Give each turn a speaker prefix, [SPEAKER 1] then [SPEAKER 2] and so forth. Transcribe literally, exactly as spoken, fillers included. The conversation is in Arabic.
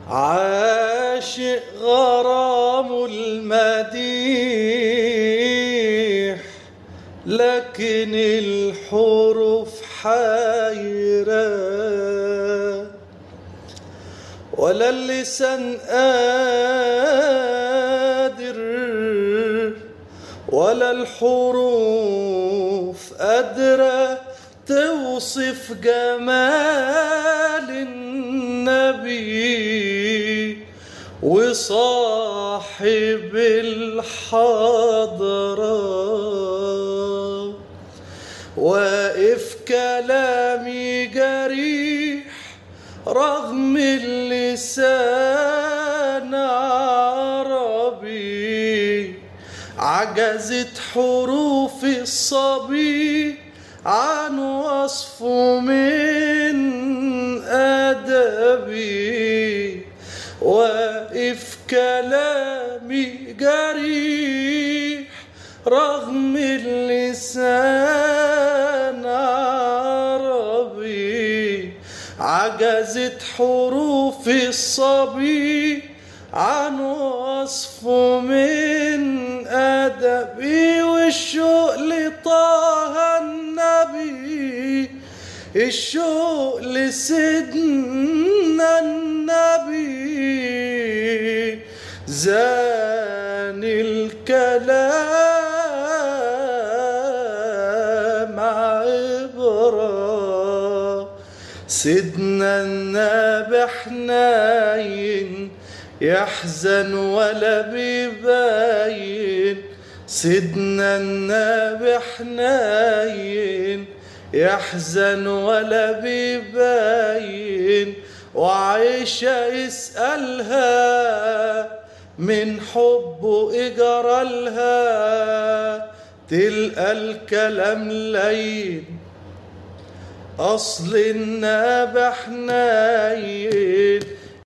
[SPEAKER 1] عاشق غرام المديح، لكن الحروف حيرة ولا اللسان قادر ولا الحروف قادرة توصف جمال النبي وصاحب الحضرة. واقف كلامي جريح رغم اللسان عربي، عجزت حروف الصبي عن وصفه من أدبي. واقف كلامي جريح رغم اللسان عربي، عجزت حروف الصبي عن وصفه من أدبي. والشوق لطه النبي، الشوق لسيدنا النبي، زان الكلام عبرة. سيدنا النبي حنين يحزن ولا بيبين، سيدنا النبي حنين يحزن ولا بيبين. وعيشة يسألها من حبه إجرالها، تلقى الكلام لين أصل النبي حنين.